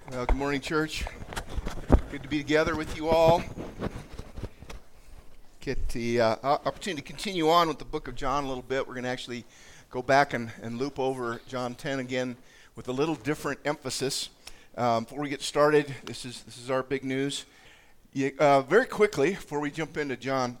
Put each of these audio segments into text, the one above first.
Well, good morning, church. Good to be together with you all. Get the opportunity to continue on with the book of John a little bit. We're going to actually go back and loop over John 10 again with a little different emphasis. Before we get started, this is our big news. Very quickly, before we jump into John,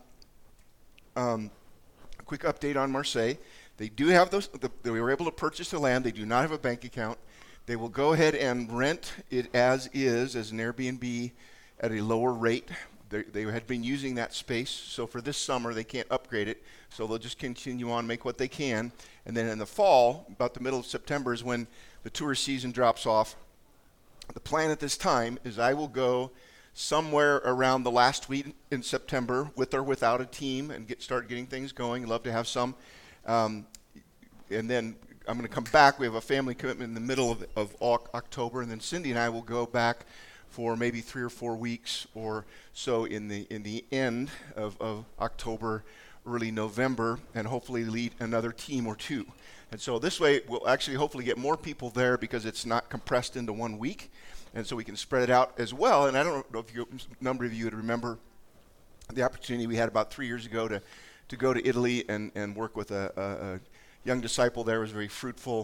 a quick update on Marseille. They do have they were able to purchase the land. They do not have a bank account. They will go ahead and rent it as is, as an Airbnb at a lower rate. They had been using that space, so for this summer they can't upgrade it, so they'll just continue on, make what they can. And then in the fall, about the middle of September, is when the tourist season drops off. The plan at this time is I will go somewhere around the last week in September, with or without a team, and start getting things going. Love to have some. And then I'm going to come back. We have a family commitment in the middle of October, and then Cindy and I will go back for maybe 3 or 4 weeks or so in the end of October, early November, and hopefully lead another team or two. And so this way we'll actually hopefully get more people there because it's not compressed into 1 week, and so we can spread it out as well. And I don't know if a number of you would remember the opportunity we had about 3 years ago to go to Italy and work with a young disciple there. Was very fruitful,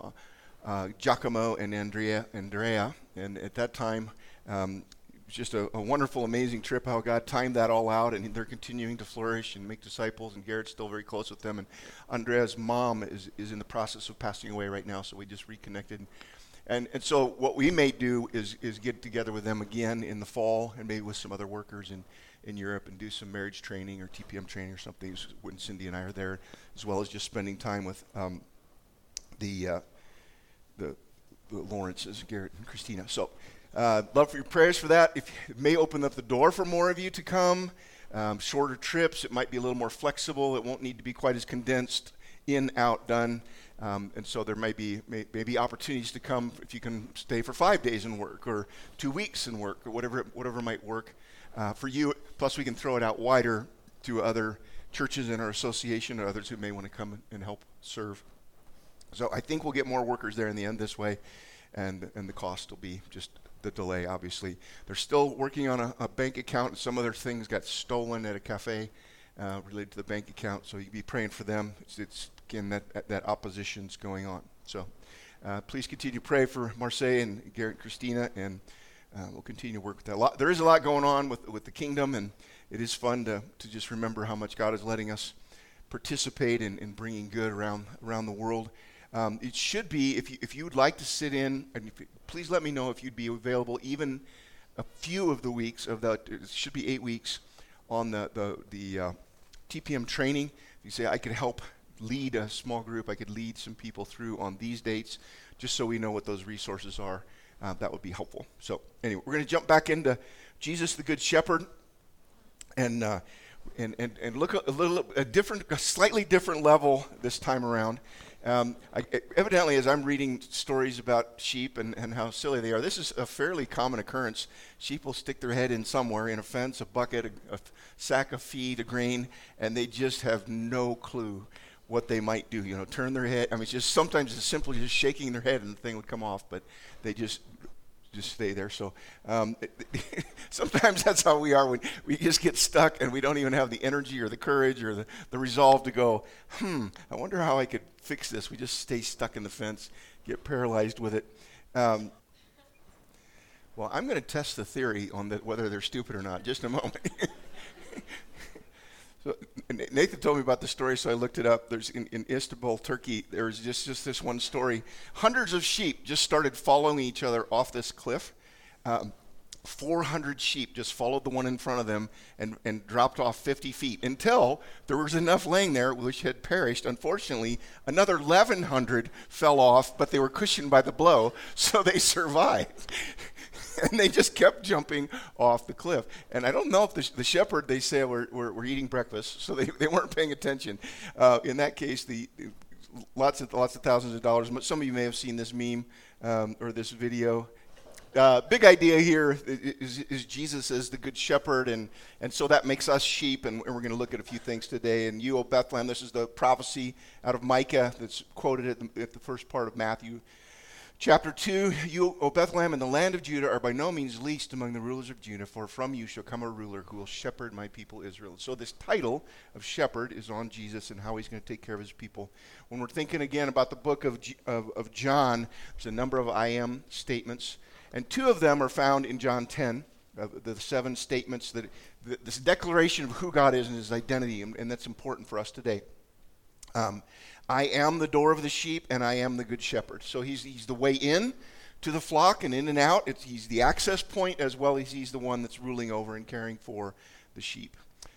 Giacomo and Andrea, and at that time, it was just a wonderful, amazing trip, how God timed that all out, and they're continuing to flourish and make disciples, and Garrett's still very close with them, and Andrea's mom is in the process of passing away right now, so we just reconnected. And so what we may do is get together with them again in the fall, and maybe with some other workers in Europe, and do some marriage training or TPM training or something when Cindy and I are there, as well as just spending time with the Lawrences, Garrett and Christina. So love for your prayers for that. It may open up the door for more of you to come. Shorter trips, it might be a little more flexible. It won't need to be quite as condensed, in, out, done. And so there may be opportunities to come if you can stay for 5 days and work, or 2 weeks and work, or whatever might work for you. Plus, we can throw it out wider to other churches in our association or others who may want to come and help serve. So I think we'll get more workers there in the end this way, and the cost will be just the delay, obviously. They're still working on a bank account, and some other things got stolen at a cafe related to the bank account, so you can be praying for them. It's again, that opposition's going on. So please continue to pray for Marseille and Garrett and Christina, and we'll continue to work with that. There is a lot going on with the kingdom, and it is fun to just remember how much God is letting us participate in bringing good around the world. It should be, if you would like to sit in, and please let me know if you'd be available even a few of the weeks of that. It should be 8 weeks on the TPM training. You say I could help lead a small group. I could lead some people through on these dates, just so we know what those resources are. That would be helpful. So anyway, we're going to jump back into Jesus the Good Shepherd, and look a slightly different level this time around. Evidently, as I'm reading stories about sheep and how silly they are, this is a fairly common occurrence. Sheep will stick their head in somewhere, in a fence, a bucket, a sack of feed, a grain, and they just have no clue what they might do. Turn their head. I mean, it's just sometimes it's simply just shaking their head and the thing would come off, but they just stay there. So sometimes that's how we are when we just get stuck and we don't even have the energy or the courage or the resolve to go, I wonder how I could fix this. We just stay stuck in the fence, get paralyzed with it. Well, I'm going to test the theory on whether they're stupid or not. Just a moment. So Nathan told me about the story, so I looked it up. There's in Istanbul, Turkey, there was just this one story. Hundreds of sheep just started following each other off this cliff. 400 sheep just followed the one in front of them and dropped off 50 feet until there was enough laying there which had perished. Unfortunately, another 1,100 fell off, but they were cushioned by the blow, so they survived. And they just kept jumping off the cliff. And I don't know if the shepherd, they say, were eating breakfast, so they weren't paying attention. In that case, lots of thousands of dollars. Some of you may have seen this meme or this video. Big idea here is Jesus as the good shepherd, and so that makes us sheep, and we're going to look at a few things today. And you, O Bethlehem, this is the prophecy out of Micah that's quoted at the first part of Matthew Chapter 2, you, O Bethlehem, in the land of Judah, are by no means least among the rulers of Judah, for from you shall come a ruler who will shepherd my people Israel. So this title of shepherd is on Jesus and how he's going to take care of his people. When we're thinking again about the book of John, there's a number of I am statements, and 2 of them are found in John 10, the 7 statements, that this declaration of who God is and his identity, and that's important for us today. I am the door of the sheep, and I am the good shepherd. So he's the way in to the flock and in and out. He's the access point, as well as he's the one that's ruling over and caring for the sheep.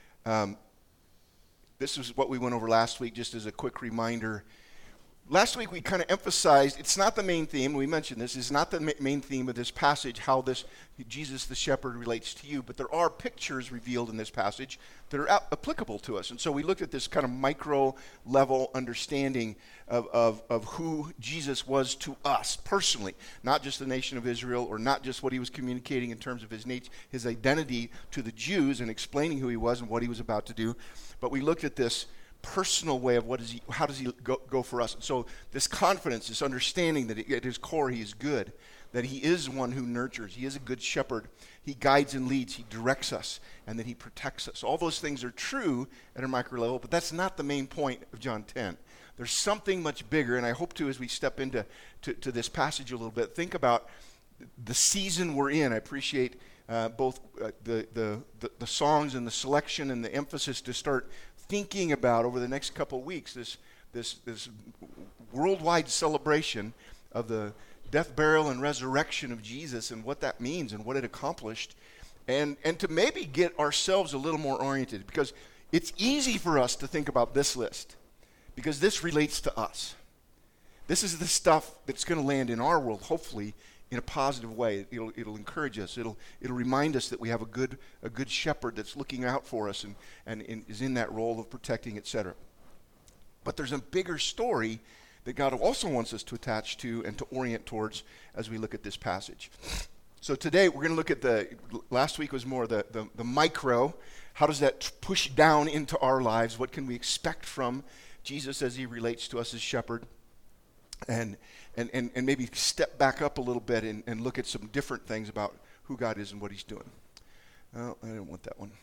This is what we went over last week, just as a quick reminder. Last week we kind of emphasized, it's not the main theme, we mentioned this, is not the main theme of this passage, how this Jesus the shepherd relates to you, but there are pictures revealed in this passage that are applicable to us. And so we looked at this kind of micro level understanding of who Jesus was to us personally, not just the nation of Israel, or not just what he was communicating in terms of his identity to the Jews and explaining who he was and what he was about to do, but we looked at this personal way of how does he go for us. And so this confidence, this understanding that at his core he is good, that he is one who nurtures, he is a good shepherd, he guides and leads, he directs us, and that he protects us. All those things are true at a micro level, but that's not the main point of John 10. There's something much bigger, and I hope to, as we step into this passage a little bit, think about the season we're in. I appreciate both the songs and the selection and the emphasis to start thinking about over the next couple of weeks this worldwide celebration of the death, burial, and resurrection of Jesus and what that means and what it accomplished, and to maybe get ourselves a little more oriented, because it's easy for us to think about this list because this relates to us. This is the stuff that's going to land in our world, hopefully, in a positive way. It'll encourage us. It'll remind us that we have a good shepherd that's looking out for us and is in that role of protecting, etc. But there's a bigger story that God also wants us to attach to and to orient towards as we look at this passage. So today we're going to look at last week was more the micro. How does that push down into our lives? What can we expect from Jesus as he relates to us as shepherd? And maybe step back up a little bit and look at some different things about who God is and what he's doing. Oh, I didn't want that one.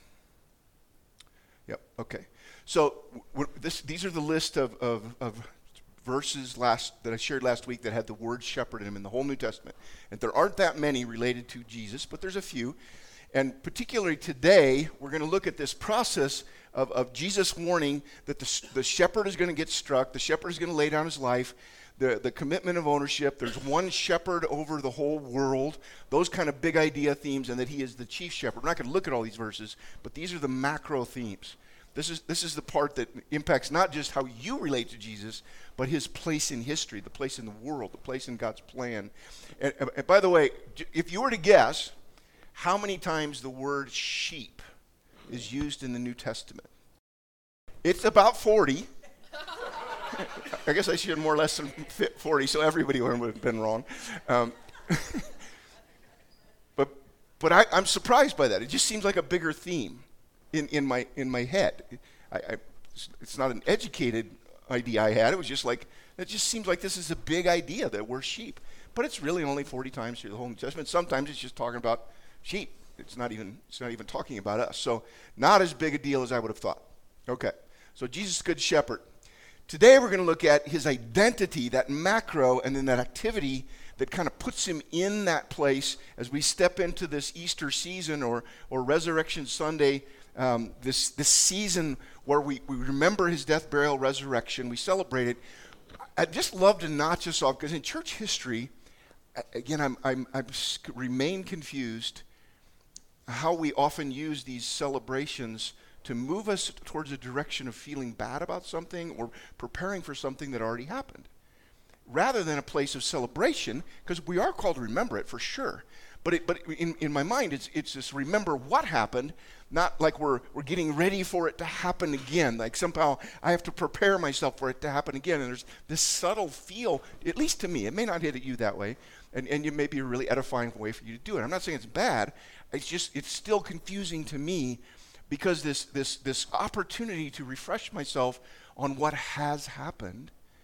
Yep, okay. So these are the list of verses that I shared last week that had the word shepherd in them in the whole New Testament. And there aren't that many related to Jesus, but there's a few. And particularly today, we're going to look at this process of Jesus warning that the shepherd is going to get struck, the shepherd is going to lay down his life, the commitment of ownership, there's one shepherd over the whole world, those kind of big idea themes, and that he is the chief shepherd. We're not going to look at all these verses, but these are the macro themes. This is the part that impacts not just how you relate to Jesus, but his place in history, the place in the world, the place in God's plan. And by the way, if you were to guess how many times the word sheep is used in the New Testament, it's about 40. I guess I should more or less fit 40, so everybody would have been wrong. But I'm surprised by that. It just seems like a bigger theme in my head. It's not an educated idea I had. It was just like, it just seems like this is a big idea that we're sheep. But it's really only 40 times through the whole New Testament. Sometimes it's just talking about sheep. It's not even talking about us. So not as big a deal as I would have thought. Okay, so Jesus is good shepherd. Today we're going to look at his identity, that macro, and then that activity that kind of puts him in that place as we step into this Easter season or Resurrection Sunday, this season where we remember his death, burial, resurrection. We celebrate it. I'd just love to notch us off, because in church history, again, I remain confused how we often use these celebrations to move us towards a direction of feeling bad about something or preparing for something that already happened, rather than a place of celebration, because we are called to remember it for sure. But in my mind, it's just remember what happened, not like we're getting ready for it to happen again. Like somehow I have to prepare myself for it to happen again. And there's this subtle feel, at least to me, it may not hit at you that way, and it may be a really edifying way for you to do it. I'm not saying it's bad. It's still confusing to me, because this opportunity to refresh myself on what has happened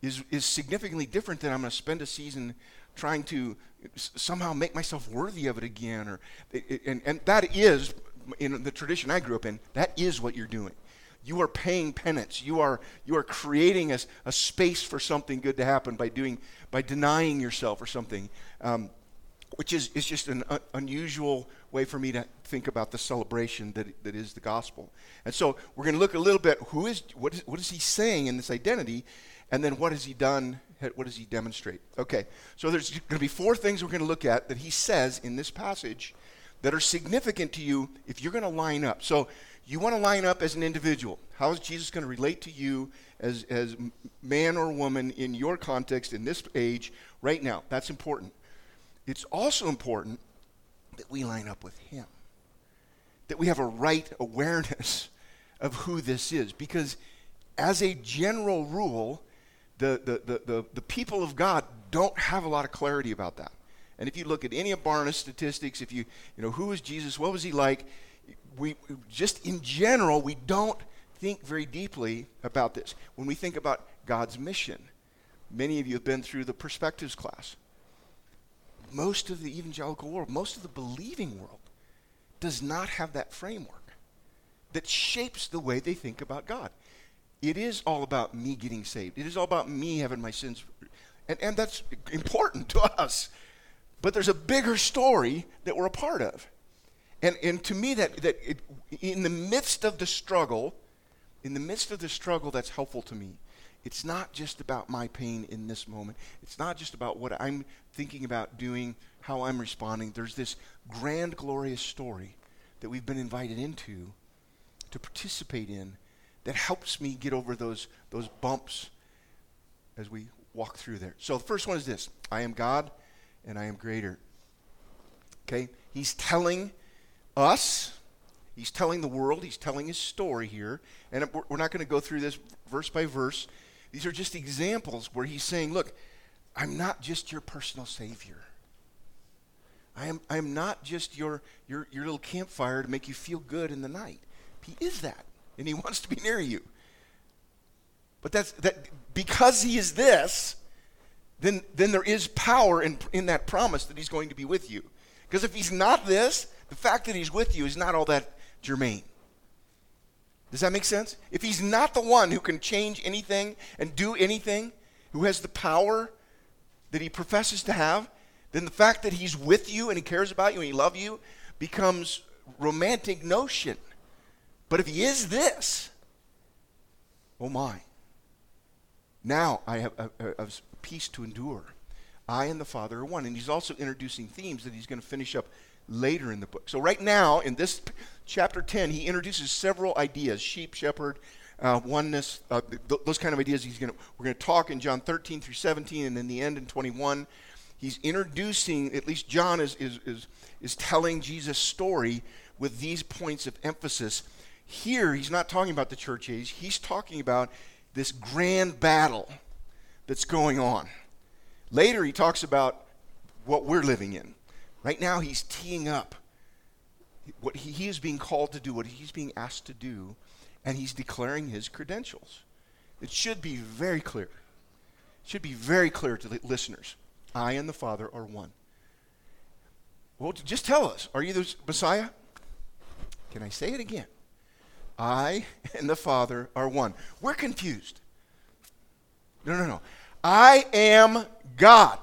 is significantly different than I'm going to spend a season trying to somehow make myself worthy of it again. And that is, in the tradition I grew up in, that is what you're doing. You are paying penance. You are creating a space for something good to happen by denying yourself or something, which is just an unusual way for me to think about the celebration that is the gospel. And so we're going to look a little bit, what is he saying in this identity, and then what has he done, what does he demonstrate? Okay, so there's going to be 4 things we're going to look at that he says in this passage that are significant to you if you're going to line up. So you want to line up as an individual. How is Jesus going to relate to you as man or woman in your context in this age right now? That's important. It's also important that we line up with him, that we have a right awareness of who this is, because as a general rule, the people of God don't have a lot of clarity about that. And if you look at any of Barna's statistics, if you who was Jesus, what was he like, we just in general, we don't think very deeply about this. When we think about God's mission, many of you have been through the perspectives class. Most of the evangelical world, most of the believing world, does not have that framework that shapes the way they think about God. It is all about me getting saved. It is all about me having my sins. And that's important to us. But there's a bigger story that we're a part of. And to me, in the midst of the struggle, that's helpful to me. It's not just about my pain in this moment. It's not just about what I'm thinking about doing, how I'm responding. There's this grand, glorious story that we've been invited into to participate in that helps me get over those bumps as we walk through there. So the first one is this: I am God and I am greater. Okay? He's telling us, he's telling the world, he's telling his story here. And we're not going to go through this verse by verse. These are just examples where he's saying, look, I'm not just your personal savior. I am not just your little campfire to make you feel good in the night. He is that, and he wants to be near you. But that because he is this, then there is power in that promise that he's going to be with you. Because if he's not this, the fact that he's with you is not all that germane. Does that make sense? If he's not the one who can change anything and do anything, who has the power that he professes to have, then the fact that he's with you and he cares about you and he loves you becomes romantic notion. But if he is this, oh my. Now I have a peace to endure. I and the Father are one. And he's also introducing themes that he's going to finish up later in the book. So right now, in this chapter 10, he introduces several ideas: sheep, shepherd, oneness, those kind of ideas. We're going to talk in John 13 through 17, and in the end in 21. He's introducing, at least John is telling Jesus' story with these points of emphasis. Here, he's not talking about the church age. He's talking about this grand battle that's going on. Later, he talks about what we're living in. Right now, he's teeing up what he is being called to do, what he's being asked to do, and he's declaring his credentials. It should be very clear. It should be very clear to the listeners. I and the Father are one. Well, just tell us, are you the Messiah? Can I say it again? I and the Father are one. We're confused. No. I am God.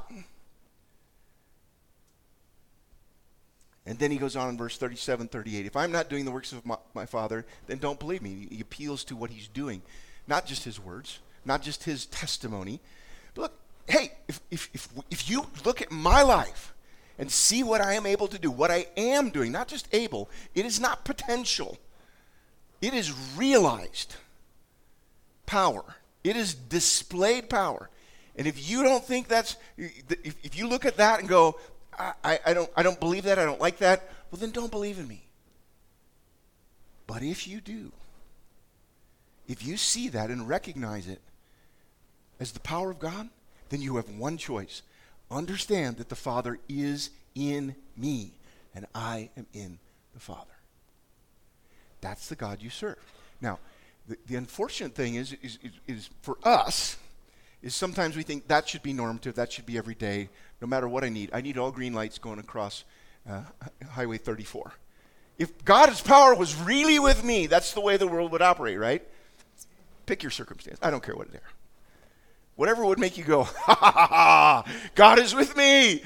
And then he goes on in verse 37, 38. If I'm not doing the works of my Father, then don't believe me. He appeals to what he's doing. Not just his words, not just his testimony. But look, hey, if you look at my life and see what I am able to do, what I am doing, not just able, it is not potential. It is realized power. It is displayed power. And if you don't think if you look at that and go, I don't believe that, I don't like that, well then don't believe in me. But if you do, if you see that and recognize it as the power of God, then you have one choice. Understand that the Father is in me and I am in the Father. That's the God you serve. Now, the unfortunate thing is for us, is sometimes we think that should be normative, that should be every day, no matter what I need. I need all green lights going across Highway 34. If God's power was really with me, that's the way the world would operate, right? Pick your circumstance. I don't care what it is. Whatever would make you go, ha ha ha ha, God is with me.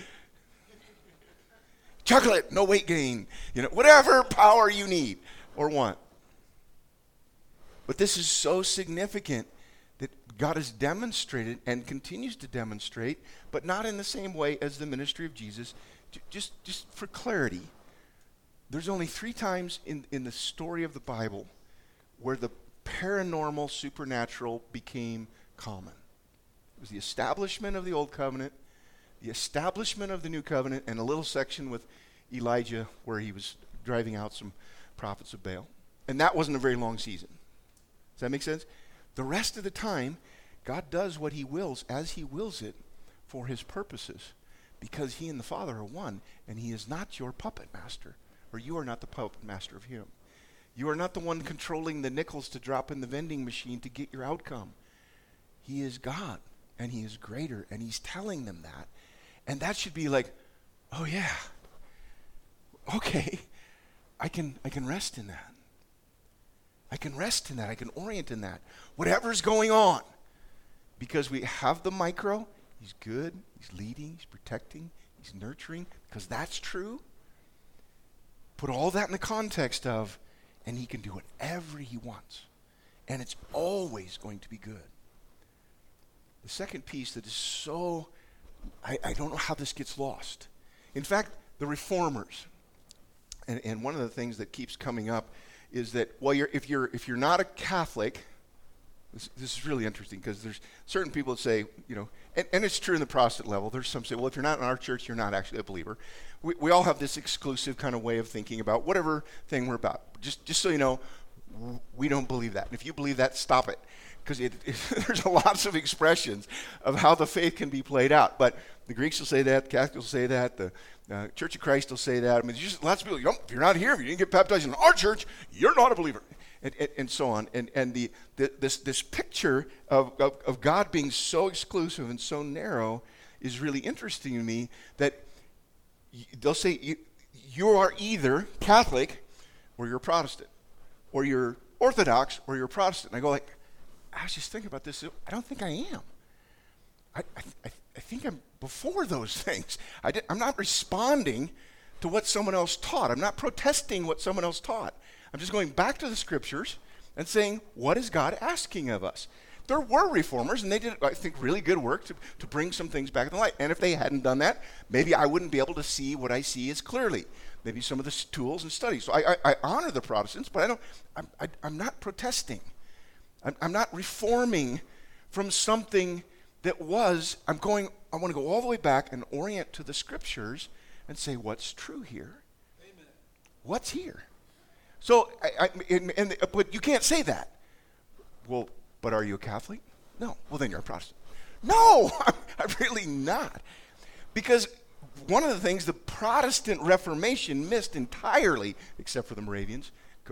Chocolate, no weight gain. Whatever power you need or want. But this is so significant that God has demonstrated and continues to demonstrate, but not in the same way as the ministry of Jesus. Just for clarity, there's only 3 times in the story of the Bible where the paranormal, supernatural became common. It was the establishment of the Old Covenant, the establishment of the New Covenant, and a little section with Elijah where he was driving out some prophets of Baal. And that wasn't a very long season. Does that make sense? The rest of the time, God does what he wills as he wills it for his purposes, because he and the Father are one, and he is not your puppet master, or you are not the puppet master of him. You are not the one controlling the nickels to drop in the vending machine to get your outcome. He is God, and he is greater, and he's telling them that. And that should be like, oh yeah, okay, I can rest in that. I can rest in that. I can orient in that. Whatever's going on. Because we have the micro, he's good, he's leading, he's protecting, he's nurturing, because that's true. Put all that in the context of, and he can do whatever he wants. And it's always going to be good. The second piece that is so, I don't know how this gets lost. In fact, the reformers, and one of the things that keeps coming up is that, well, if you're not a Catholic, this is really interesting because there's certain people that say, and it's true in the Protestant level. There's some say, well, if you're not in our church, you're not actually a believer. We all have this exclusive kind of way of thinking about whatever thing we're about. Just so you know, we don't believe that. And if you believe that, stop it. Because there's lots of expressions of how the faith can be played out. But the Greeks will say that, the Catholics will say that, the Church of Christ will say that. I mean, there's just lots of people, if you're not here, if you didn't get baptized in our church, you're not a believer. And so on. And this picture of God being so exclusive and so narrow is really interesting to me, that they'll say you are either Catholic or you're Protestant, or you're Orthodox or you're Protestant. And I go like, I was just thinking about this. I don't think I am. I think I'm before those things. I'm not responding to what someone else taught. I'm not protesting what someone else taught. I'm just going back to the scriptures and saying, what is God asking of us? There were reformers, and they did, I think, really good work to bring some things back to the light. And if they hadn't done that, maybe I wouldn't be able to see what I see as clearly. Maybe some of the tools and studies. So I honor the Protestants, but I'm not protesting. I'm not reforming from something that was. I want to go all the way back and orient to the scriptures and say, what's true here? Amen. What's here? So, but you can't say that. Well, but are you a Catholic? No. Well, then you're a Protestant. No, I'm really not. Because one of the things the Protestant Reformation missed entirely, except for the Moravians,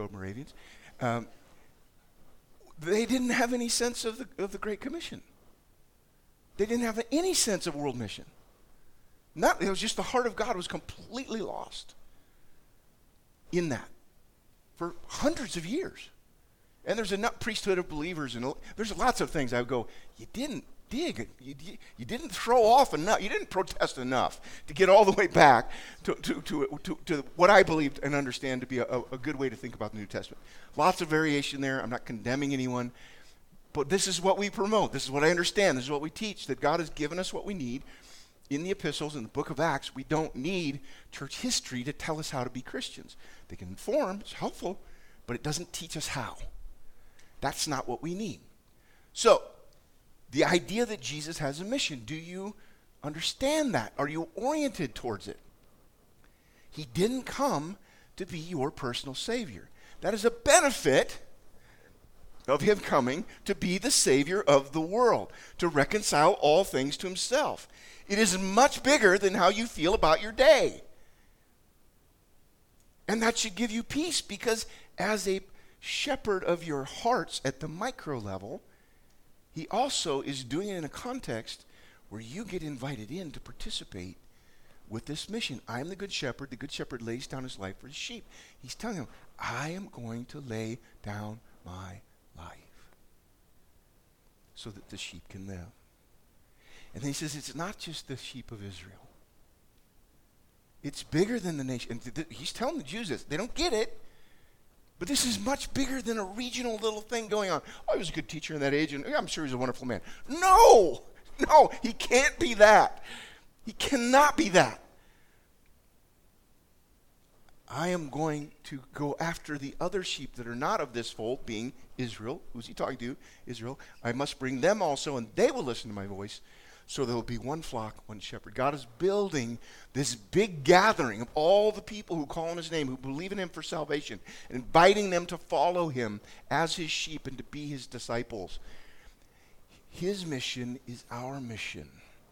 they didn't have any sense of the Great Commission. They didn't have any sense of world mission. It was just the heart of God was completely lost in that for hundreds of years. And there's enough priesthood of believers, and there's lots of things I would go, you didn't dig, you didn't throw off enough, you didn't protest enough to get all the way back to what I believed and understand to be a good way to think about the New Testament. Lots of variation there. I'm not condemning anyone, but this is what we promote. This is what I understand. This is what we teach, that God has given us what we need in the epistles, in the book of Acts. We don't need church history to tell us how to be Christians. They can inform, it's helpful, but it doesn't teach us how. That's not what we need. So, the idea that Jesus has a mission, do you understand that? Are you oriented towards it? He didn't come to be your personal Savior. That is a benefit of him coming to be the Savior of the world, to reconcile all things to himself. It is much bigger than how you feel about your day. And that should give you peace, because as a shepherd of your hearts at the micro level, he also is doing it in a context where you get invited in to participate with this mission. I am the good shepherd. The good shepherd lays down his life for his sheep. He's telling them, I am going to lay down my life so that the sheep can live. And then he says, it's not just the sheep of Israel. It's bigger than the nation. And he's telling the Jews this. They don't get it. But this is much bigger than a regional little thing going on. Oh, he was a good teacher in that age, and I'm sure he's a wonderful man. No, he can't be that. He cannot be that. I am going to go after the other sheep that are not of this fold, being Israel. Who's he talking to? Israel. I must bring them also, and they will listen to my voice. So there will be one flock, one shepherd. God is building this big gathering of all the people who call on his name, who believe in him for salvation, and inviting them to follow him as his sheep and to be his disciples. His mission is our mission.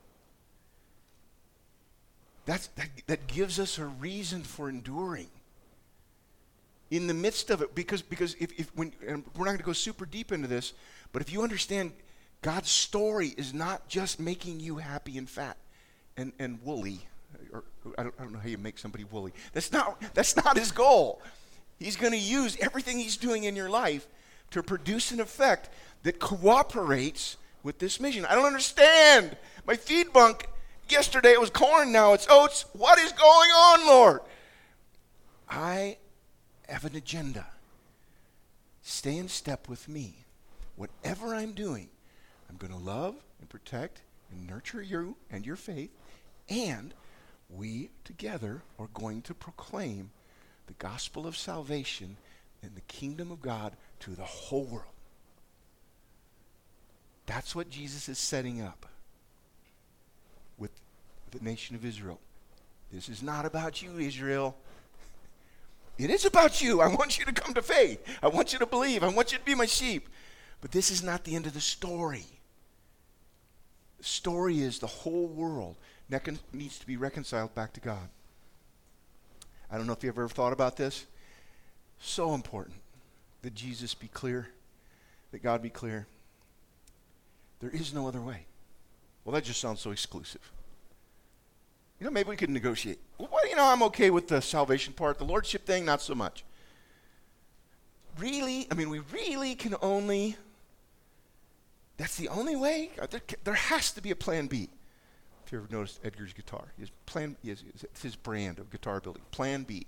That gives us a reason for enduring in the midst of it, because if when, and we're not going to go super deep into this, but if you understand God's story is not just making you happy and fat and woolly, or I don't know how you make somebody woolly. That's not his goal. He's going to use everything he's doing in your life to produce an effect that cooperates with this mission. I don't understand. My feed bunk, yesterday it was corn, now it's oats. What is going on, Lord? I have an agenda. Stay in step with me. Whatever I'm doing, I'm going to love and protect and nurture you and your faith, and we together are going to proclaim the gospel of salvation and the kingdom of God to the whole world. That's what Jesus is setting up with the nation of Israel. This is not about you, Israel. It is about you. I want you to come to faith. I want you to believe. I want you to be my sheep. But this is not the end of the story. The story is the whole world needs to be reconciled back to God. I don't know if you've ever thought about this. So important that Jesus be clear, that God be clear. There is no other way. Well, that just sounds so exclusive. Maybe we could negotiate. Well, I'm okay with the salvation part. The lordship thing, not so much. Really? We really can only... That's the only way? There has to be a plan B. If you ever noticed Edgar's guitar, it's his brand of guitar building. Plan B.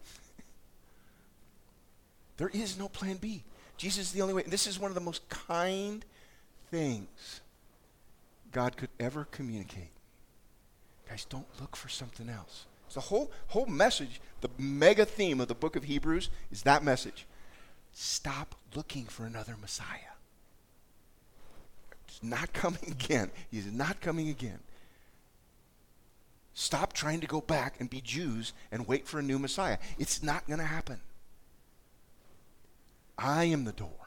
There is no plan B. Jesus is the only way. And this is one of the most kind things God could ever communicate. Guys, don't look for something else. It's the whole message, the mega theme of the book of Hebrews is that message. Stop looking for another Messiah. It's not coming again. He is not coming again. Stop trying to go back and be Jews and wait for a new Messiah. It's not going to happen. I am the door.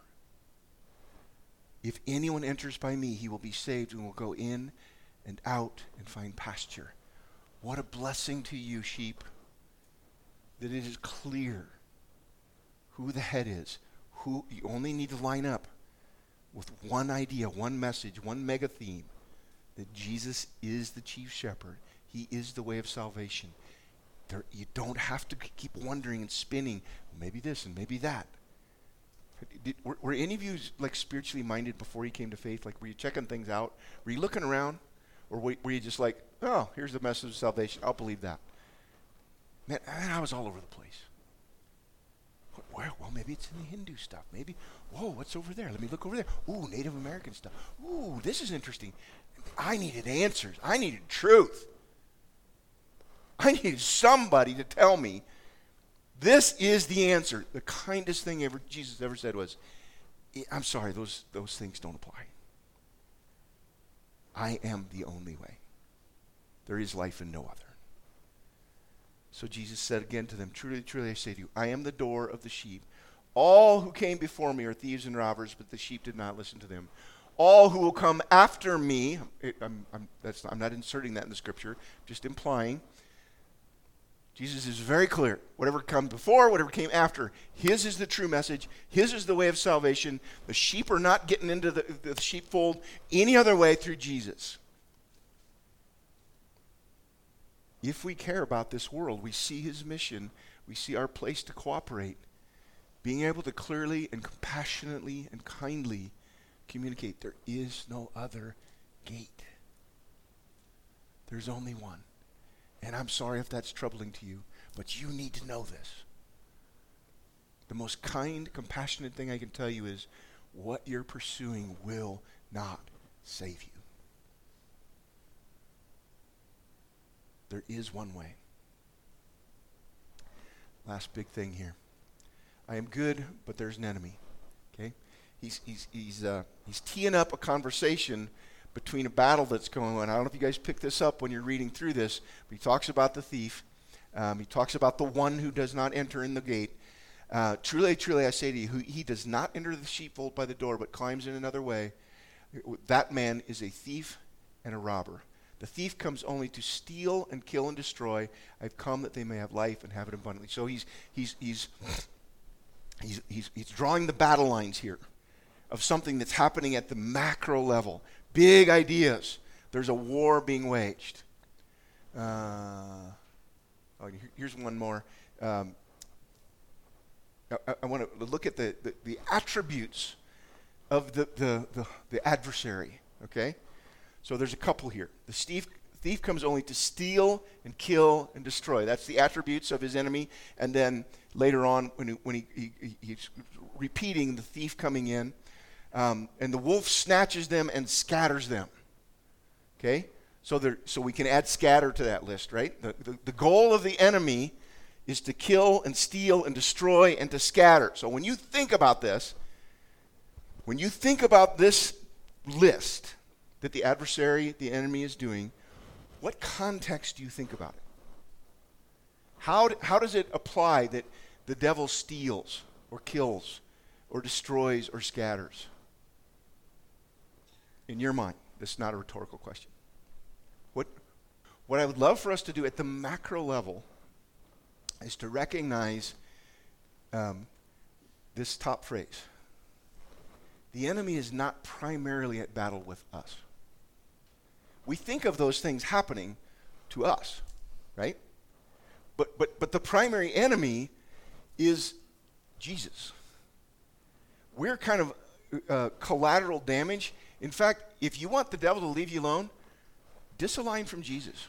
If anyone enters by me, he will be saved and will go in and out and find pasture. What a blessing to you, sheep, that it is clear who the head is. Who you only need to line up with one idea, one message, one mega theme, that Jesus is the chief shepherd. He is the way of salvation. You don't have to keep wondering and spinning, maybe this and maybe that. Were any of you spiritually minded before you came to faith? Were you checking things out? Were you looking around? Or were you just oh, here's the message of salvation. I'll believe that. Man, I was all over the place. Where? Well, maybe it's in the Hindu stuff. Maybe, whoa, what's over there? Let me look over there. Ooh, Native American stuff. Ooh, this is interesting. I needed answers. I needed truth. I needed somebody to tell me this is the answer. The kindest thing Jesus ever said was, I'm sorry, those things don't apply. I am the only way. There is life in no other. So Jesus said again to them, truly, truly, I say to you, I am the door of the sheep. All who came before me are thieves and robbers, but the sheep did not listen to them. All who will come after me, I'm not inserting that in the scripture, just implying, Jesus is very clear. Whatever came before, whatever came after, his is the true message. His is the way of salvation. The sheep are not getting into the sheepfold any other way through Jesus. If we care about this world, we see his mission, we see our place to cooperate, being able to clearly and compassionately and kindly communicate. There is no other gate. There's only one. And I'm sorry if that's troubling to you, but you need to know this. The most kind, compassionate thing I can tell you is what you're pursuing will not save you. There is one way. Last big thing here. I am good, but there's an enemy. Okay? He's teeing up a conversation between a battle that's going on. I don't know if you guys pick this up when you're reading through this, but he talks about the thief. He talks about the one who does not enter in the gate. Truly, truly, I say to you, he does not enter the sheepfold by the door, but climbs in another way. That man is a thief and a robber. The thief comes only to steal and kill and destroy. I've come that they may have life and have it abundantly. So he's drawing the battle lines here of something that's happening at the macro level. Big ideas. There's a war being waged. Here's one more. I want to look at the attributes of the adversary. Okay? So there's a couple here. The thief comes only to steal and kill and destroy. That's the attributes of his enemy. And then later on, when he's repeating the thief coming in, and the wolf snatches them and scatters them. Okay? So we can add scatter to that list, right? The goal of the enemy is to kill and steal and destroy and to scatter. So when you think about this list that the adversary, the enemy is doing, what context do you think about it? How does it apply that the devil steals or kills or destroys or scatters? In your mind, this is not a rhetorical question. What I would love for us to do at the macro level is to recognize this top phrase. The enemy is not primarily at battle with us. We think of those things happening to us, right? But the primary enemy is Jesus. We're kind of collateral damage. In fact, if you want the devil to leave you alone, disalign from Jesus.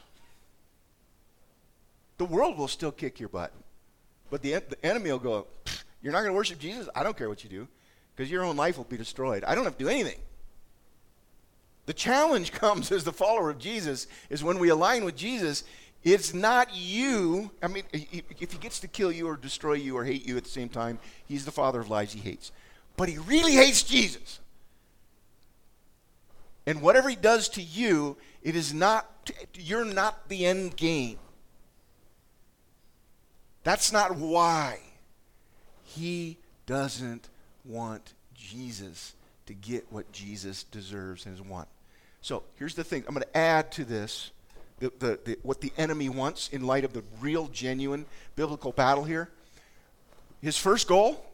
The world will still kick your butt. But the enemy will go, you're not going to worship Jesus? I don't care what you do, because your own life will be destroyed. I don't have to do anything. The challenge comes as the follower of Jesus is when we align with Jesus, it's not you. I mean, if he gets to kill you or destroy you or hate you at the same time, he's the father of lies he hates. But he really hates Jesus. And whatever he does to you, it is not, you're not the end game. That's not why. He doesn't want Jesus to get what Jesus deserves and wants. So here's the thing. I'm going to add to this what the enemy wants in light of the real, genuine biblical battle here. His first goal,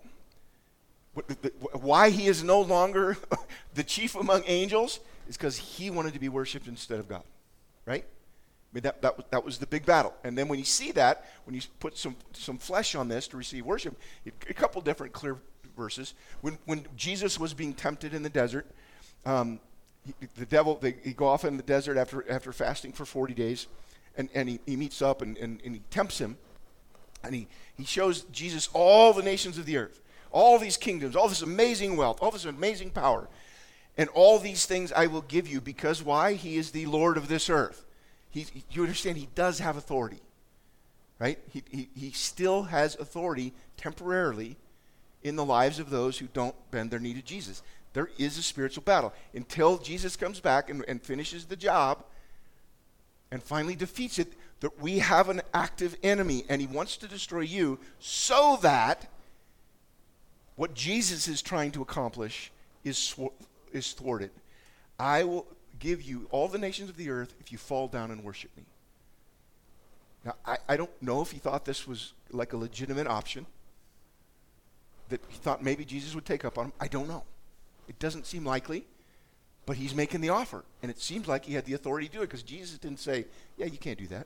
why he is no longer the chief among angels, is because he wanted to be worshipped instead of God, right? I mean, that was the big battle. And then when you see that, when you put some flesh on this to receive worship, a couple different clear verses. When Jesus was being tempted in the desert, the devil, he go off in the desert after fasting for 40 days, and he meets up and he tempts him, and he shows Jesus all the nations of the earth, all these kingdoms, all this amazing wealth, all this amazing power, and all these things I will give you because why? He is the Lord of this earth. You understand, he does have authority, right? He still has authority temporarily in the lives of those who don't bend their knee to Jesus. There is a spiritual battle until Jesus comes back and finishes the job and finally defeats it. That we have an active enemy, and he wants to destroy you so that what Jesus is trying to accomplish is thwarted. I will give you all the nations of the earth if you fall down and worship me. Now, I don't know if he thought this was like a legitimate option, that he thought maybe Jesus would take up on him. I don't know. It doesn't seem likely, but he's making the offer. And it seems like he had the authority to do it, because Jesus didn't say, yeah, you can't do that.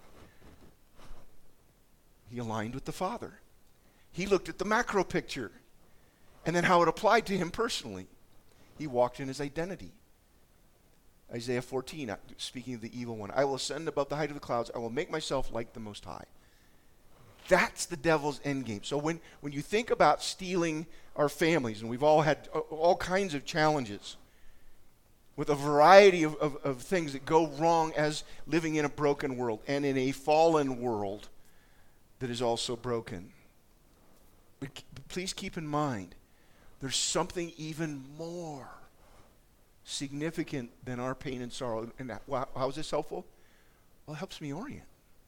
He aligned with the Father. He looked at the macro picture and then how it applied to him personally. He walked in his identity. Isaiah 14, speaking of the evil one, I will ascend above the height of the clouds. I will make myself like the Most High. That's the devil's endgame. So when you think about stealing our families, and we've all had all kinds of challenges with a variety of things that go wrong as living in a broken world and in a fallen world that is also broken. But please keep in mind, there's something even more significant than our pain and sorrow. And how is this helpful? Well, it helps me orient.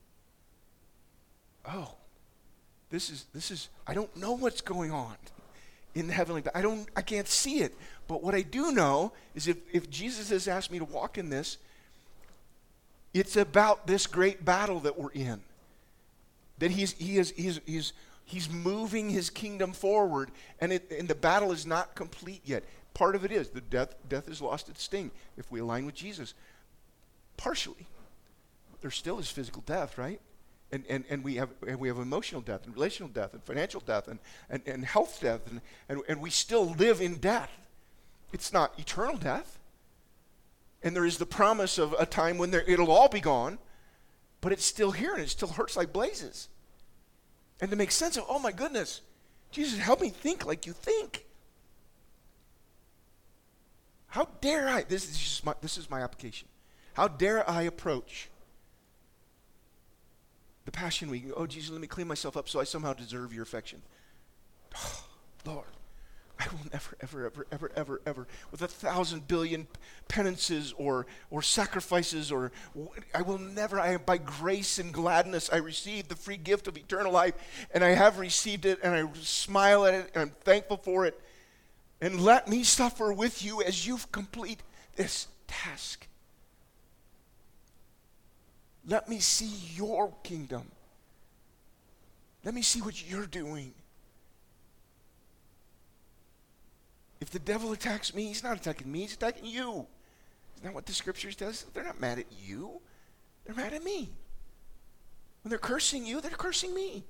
Oh, this is I don't know what's going on in the heavenly. I can't see it. But what I do know is if Jesus has asked me to walk in this, it's about this great battle that we're in. That he's moving his kingdom forward, and the battle is not complete yet. Part of it is the death has lost its sting if we align with Jesus. Partially, there still is physical death, right? And we have emotional death and relational death and financial death and health death and we still live in death. It's not eternal death. And there is the promise of a time when it'll all be gone, but it's still here and it still hurts like blazes. And to make sense of, oh my goodness, Jesus, help me think like you think. How dare I? This is my application. How dare I approach the Passion Week? Oh, Jesus, let me clean myself up so I somehow deserve your affection. Oh, Lord, I will never, ever, ever, ever, ever, ever, with 1,000 billion penances or sacrifices, I will never, by grace and gladness, I received the free gift of eternal life, and I have received it, and I smile at it, and I'm thankful for it. And let me suffer with you as you complete this task. Let me see your kingdom. Let me see what you're doing. If the devil attacks me, he's not attacking me, he's attacking you. Isn't that what the scriptures does? They're not mad at you. They're mad at me. When they're cursing you, they're cursing me.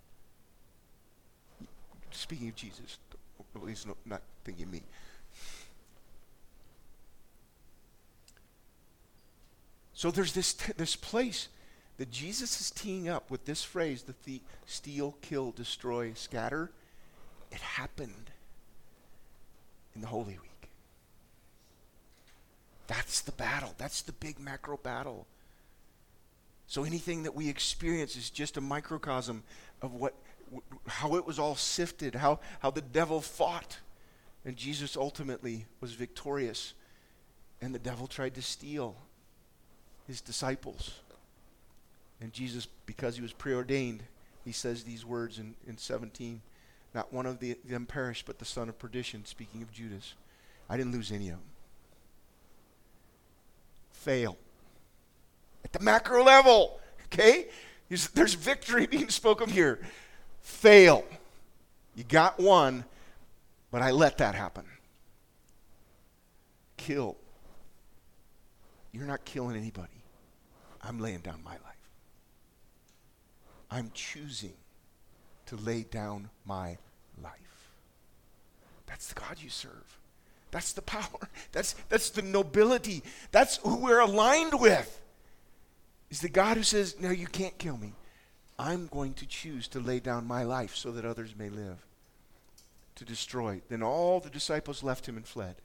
Speaking of Jesus, at least not thinking me. So there's this place that Jesus is teeing up with this phrase, the steal, kill, destroy, scatter. It happened in the Holy Week. That's the battle. That's the big macro battle. So anything that we experience is just a microcosm of how it was all sifted, how the devil fought, and Jesus ultimately was victorious, and the devil tried to steal his disciples. And Jesus, because he was preordained, he says these words in 17, not one of them perished, but the son of perdition, speaking of Judas. I didn't lose any of them. Fail. At the macro level, okay? There's victory being spoken here. Fail. You got one, but I let that happen. Kill. You're not killing anybody. I'm laying down my life. I'm choosing to lay down my life. That's the God you serve. That's the power. That's the nobility. That's who we're aligned with. Is the God who says, no, you can't kill me. I'm going to choose to lay down my life so that others may live. To destroy. Then all the disciples left him and fled.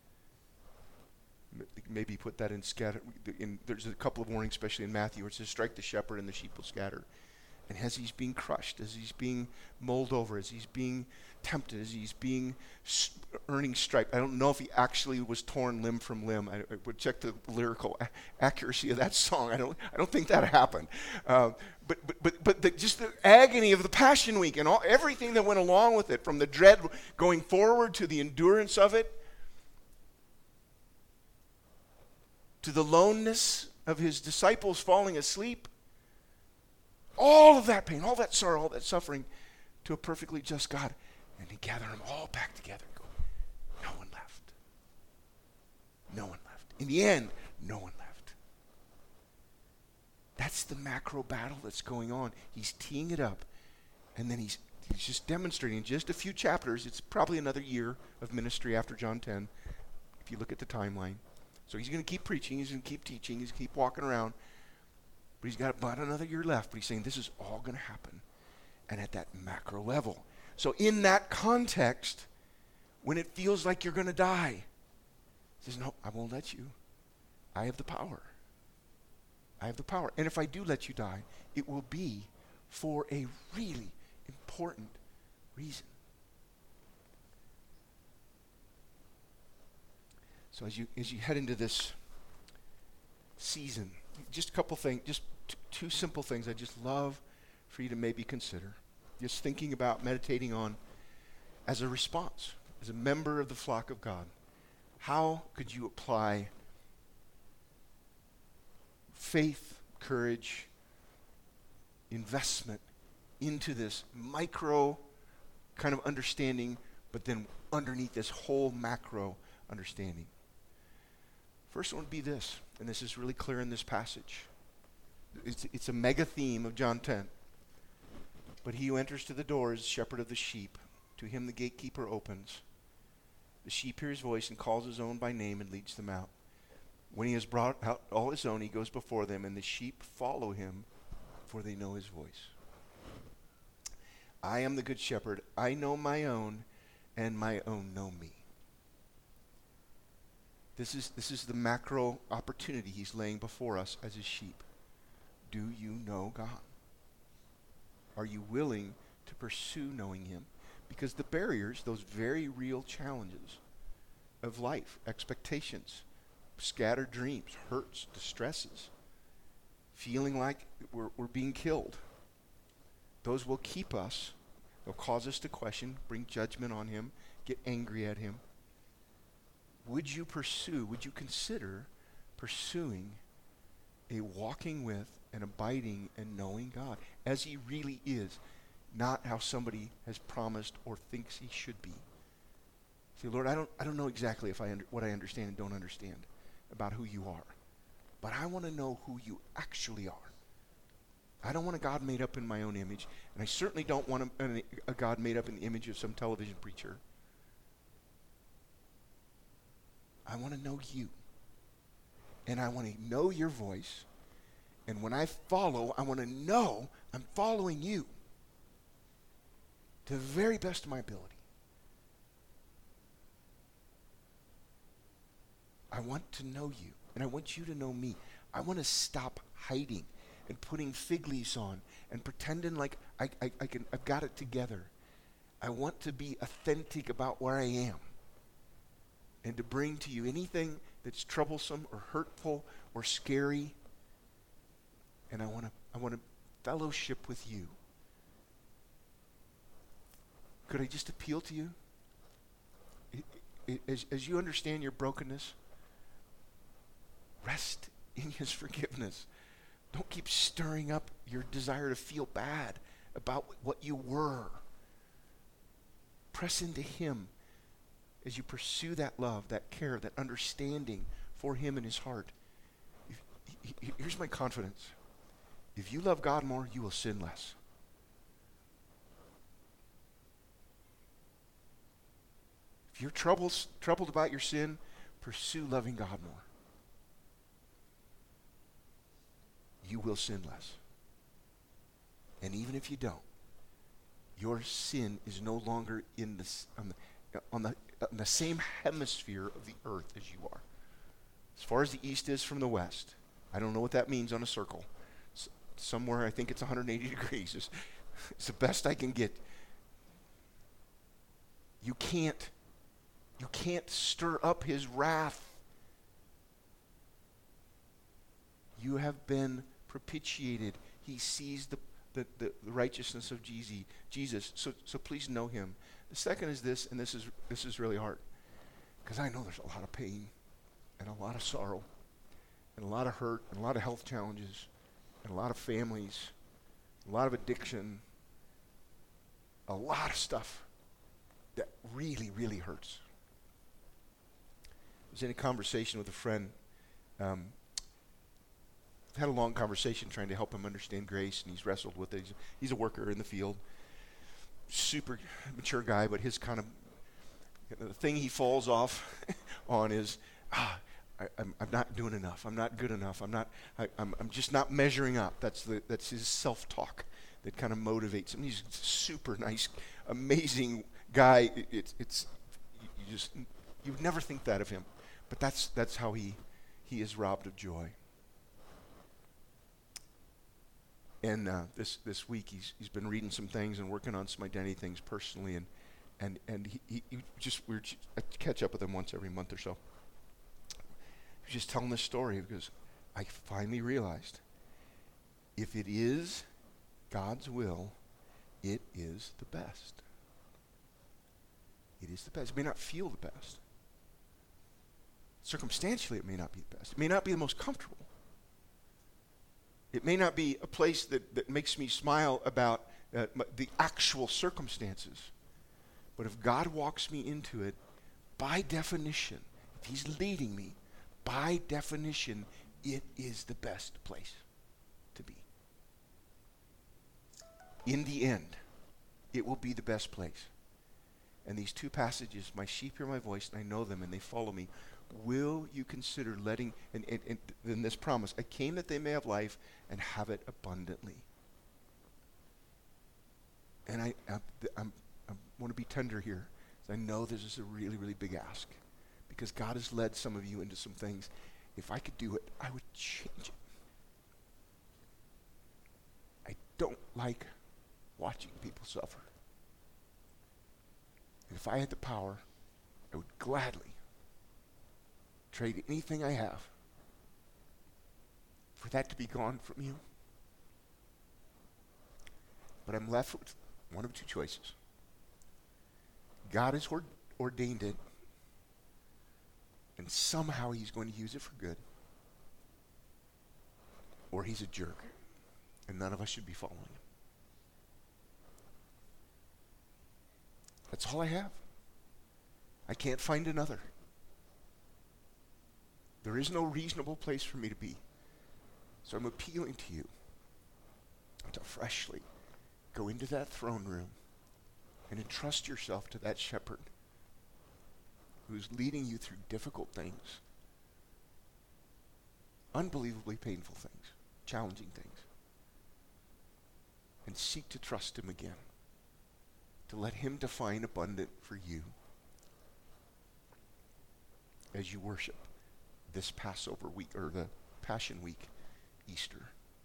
Maybe put that in scatter. There's a couple of warnings, especially in Matthew, where it says, strike the shepherd and the sheep will scatter. And as he's being crushed, as he's being mulled over, as he's being tempted, as he's being earning stripe. I don't know if he actually was torn limb from limb. I would check the lyrical accuracy of that song. I don't think that happened. But just the agony of the Passion Week and everything that went along with it, from the dread going forward to the endurance of it, to the loneness of his disciples falling asleep, all of that pain, all that sorrow, all that suffering to a perfectly just God. And he gathered them all back together and go, no one left. No one left. In the end, no one left. That's the macro battle that's going on. He's teeing it up, and then he's just demonstrating in just a few chapters. It's probably another year of ministry after John 10, if you look at the timeline. So he's going to keep preaching, he's going to keep teaching, he's going to keep walking around. But he's got about another year left. But he's saying this is all going to happen. And at that macro level. So in that context, when it feels like you're going to die, he says, no, I won't let you. I have the power. I have the power. And if I do let you die, it will be for a really important reason. So as you head into this season, just a couple things, just two simple things I just love for you to maybe consider. Just thinking about, meditating on as a response, as a member of the flock of God. How could you apply faith, courage, investment into this micro kind of understanding, but then underneath this whole macro understanding? First one would be this, and this is really clear in this passage. It's a mega theme of John 10. But he who enters to the door is shepherd of the sheep. To him the gatekeeper opens. The sheep hear his voice and calls his own by name and leads them out. When he has brought out all his own, he goes before them, and the sheep follow him, for they know his voice. I am the good shepherd. I know my own, and my own know me. This is the macro opportunity he's laying before us as his sheep. Do you know God? Are you willing to pursue knowing him? Because the barriers, those very real challenges of life, expectations, scattered dreams, hurts, distresses, feeling like we're being killed, those will keep us, they'll cause us to question, bring judgment on him, get angry at him. Would you consider pursuing a walking with and abiding and knowing God as he really is, not how somebody has promised or thinks he should be? Say, Lord, I don't know exactly what I understand and don't understand about who you are, but I want to know who you actually are. I don't want a God made up in my own image, and I certainly don't want a God made up in the image of some television preacher. I want to know you, and I want to know your voice, and when I follow, I want to know I'm following you to the very best of my ability. I want to know you, and I want you to know me. I want to stop hiding and putting fig leaves on and pretending like I've got it together. I want to be authentic about where I am and to bring to you anything that's troublesome or hurtful or scary. And I want to fellowship with you. Could I just appeal to you? As you understand your brokenness, rest in his forgiveness. Don't keep stirring up your desire to feel bad about what you were. Press into him as you pursue that love, that care, that understanding for him in his heart. Here's my confidence. If you love God more, you will sin less. If you're troubled about your sin, pursue loving God more. You will sin less. And even if you don't, your sin is no longer on the same hemisphere of the earth as you are. As far as the east is from the west. I don't know what that means on a circle. Somewhere I think it's 180 degrees. It's the best I can get. You can't stir up his wrath. You have been propitiated. He sees the righteousness of Jesus. So please know him. The second is this, and this is really hard, because I know there's a lot of pain and a lot of sorrow and a lot of hurt and a lot of health challenges and a lot of families a lot of addiction, a lot of stuff that really, really hurts. I was in a conversation with a friend. Had a long conversation trying to help him understand grace, and he's wrestled with it. He's a worker in the field. Super mature guy, but his kind of the thing he falls off on is, I'm not doing enough. I'm not good enough. I'm just not measuring up. That's his self-talk that kind of motivates him. He's a super nice, amazing guy. You would never think that of him, but that's how he is robbed of joy. And this week he's been reading some things and working on some identity things personally, and I catch up with him once every month or so. He was just telling this story because I finally realized if it is God's will, it is the best. It is the best. It may not feel the best. Circumstantially, it may not be the best. It may not be the most comfortable. It may not be a place that makes me smile about the actual circumstances. But if God walks me into it, by definition, if he's leading me, by definition, it is the best place to be. In the end, it will be the best place. And these two passages, my sheep hear my voice, and I know them, and they follow me. Will you consider letting, and in this promise, I came that they may have life and have it abundantly. And I want to be tender here. I know this is a really, really big ask, because God has led some of you into some things. If I could do it, I would change it. I don't like watching people suffer. And if I had the power, I would gladly trade anything I have for that to be gone from you. But I'm left with one of two choices. God has ordained it, and somehow he's going to use it for good. Or he's a jerk, and none of us should be following him. That's all I have. I can't find another. There is no reasonable place for me to be. So I'm appealing to you to freshly go into that throne room and entrust yourself to that shepherd who's leading you through difficult things, unbelievably painful things, challenging things, and seek to trust him again, to let him define abundant for you as you worship this Passover week, or the Passion Week, Easter.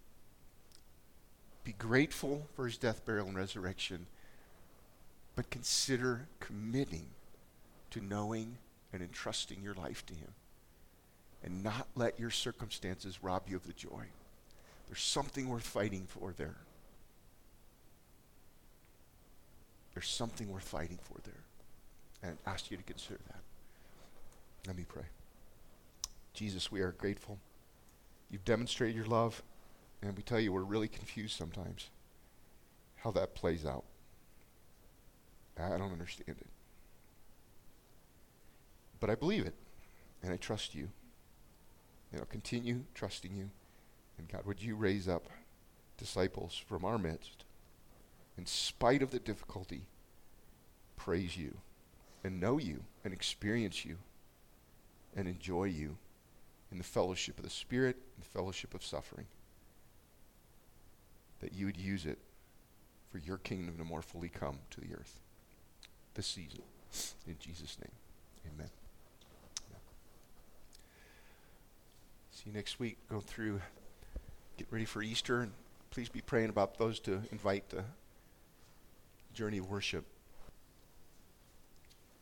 Be grateful for his death, burial, and resurrection, but consider committing to knowing and entrusting your life to him, and not let your circumstances rob you of the joy. There's something worth fighting for there. There's something worth fighting for there. And I ask you to consider that. Let me pray. Jesus, we are grateful. You've demonstrated your love, and we tell you we're really confused sometimes how that plays out. I don't understand it. But I believe it, and I trust you. And I'll continue trusting you. And God, would you raise up disciples from our midst, in spite of the difficulty, praise you, and know you, and experience you, and enjoy you in the fellowship of the Spirit, and the fellowship of suffering. That you would use it for your kingdom to more fully come to the earth this season. In Jesus' name, amen. See you next week. Go through, get ready for Easter, and please be praying about those to invite the journey of worship